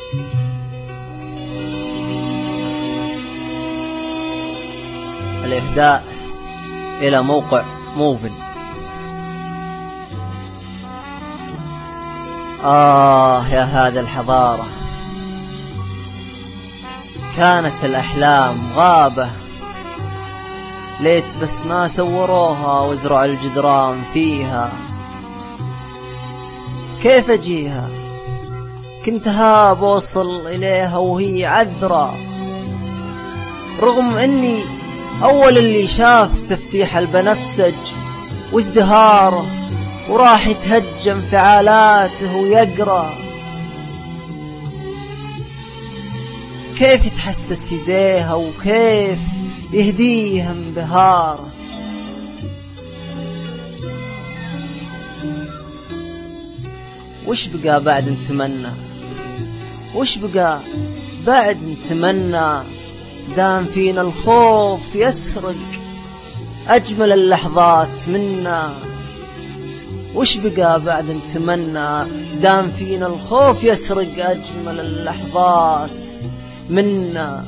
الإهداء إلى موقع موفن. يا هذا الحضارة، كانت الأحلام غابة، ليت بس ما سوروها وزرعوا الجدران فيها. كيف أجيها؟ كنت هاب أوصل إليها وهي عذرة، رغم أني أول اللي شاف تفتيح البنفسج وازدهاره، وراح يتهجم انفعالاته ويقرأ. كيف يتحسس يديها وكيف يهديها انبهاره. وش بقى بعد نتمنى؟ وش بقى بعد نتمنى؟ دام فينا الخوف يسرق أجمل اللحظات منا. وش بقى بعد نتمنى؟ دام فينا الخوف يسرق أجمل اللحظات منا.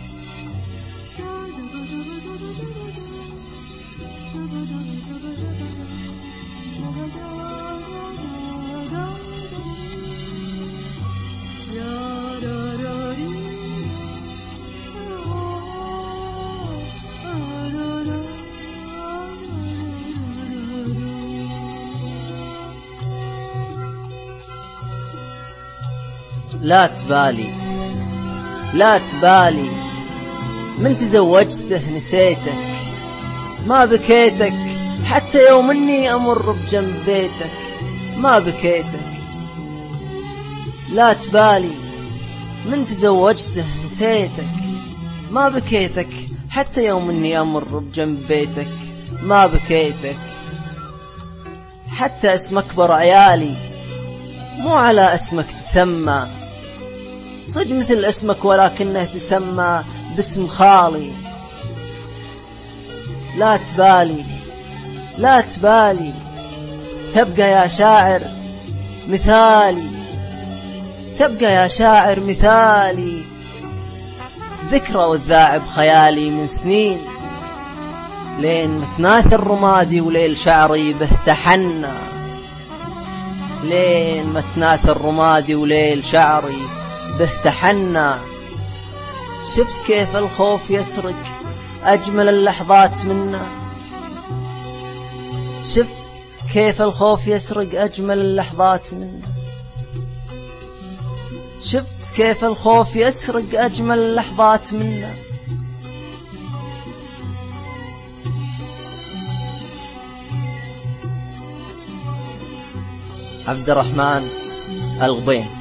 لا تبالي، لا تبالي، من تزوجته نسيتك، ما بكيتك حتى يوم اني امر بجنب بيتك، ما بكيتك. لا تبالي، من تزوجته نسيتك، ما بكيتك حتى يوم اني امر بجنب بيتك، ما بكيتك. حتى اسم اكبر عيالي مو على اسمك تسمى، صج مثل اسمك ولكنه تسمى باسم خالي. لا تبالي، لا تبالي، تبقى يا شاعر مثالي، تبقى يا شاعر مثالي، ذكرى والذاعب خيالي من سنين، لين متناث الرمادي وليل شعري به تحنى، لين متناث الرمادي وليل شعري به تحنى. شفت كيف الخوف يسرق أجمل اللحظات منا؟ شفت كيف الخوف يسرق أجمل اللحظات منا؟ شفت كيف الخوف يسرق أجمل اللحظات منا؟ عبد الرحمن الغبين.